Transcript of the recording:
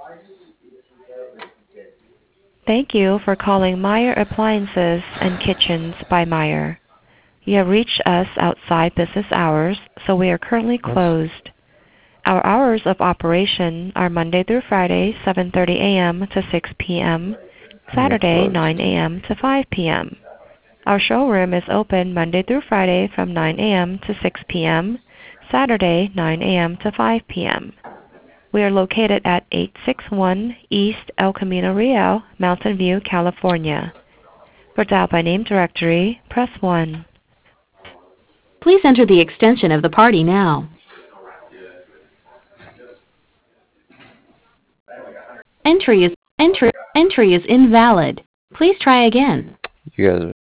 Thank you for calling Meyer Appliances and Kitchens by Meyer. You have reached us outside business hours, so we are currently closed. Our hours of operation are Monday through Friday, 7:30 a.m. to 6 p.m., You're Saturday, closed. 9 a.m. to 5 p.m. Our showroom is open Monday through Friday from 9 a.m. to 6 p.m., Saturday, 9 a.m. to 5 p.m. We are located at 861 East El Camino Real, Mountain View, California. For dial by name directory, press 1. Please enter the extension of the party now. Entry is invalid. Please try again. You guys